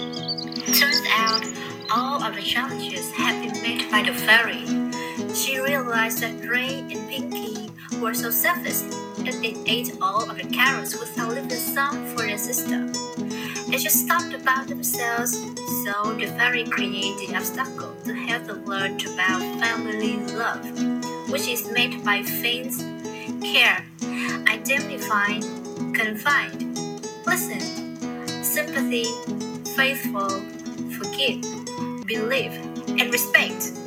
Turns out, all of the challenges had been made by the fairy. She realized that Ray and Pinky were so selfish that it ate all of the carrots without leaving some for their sister. They just talked about themselves, so the fairy created the obstacle to help them learn about family love, which is made by faith, care, identify, confide, listen, sympathy, faithful, forgive, believe, and respect.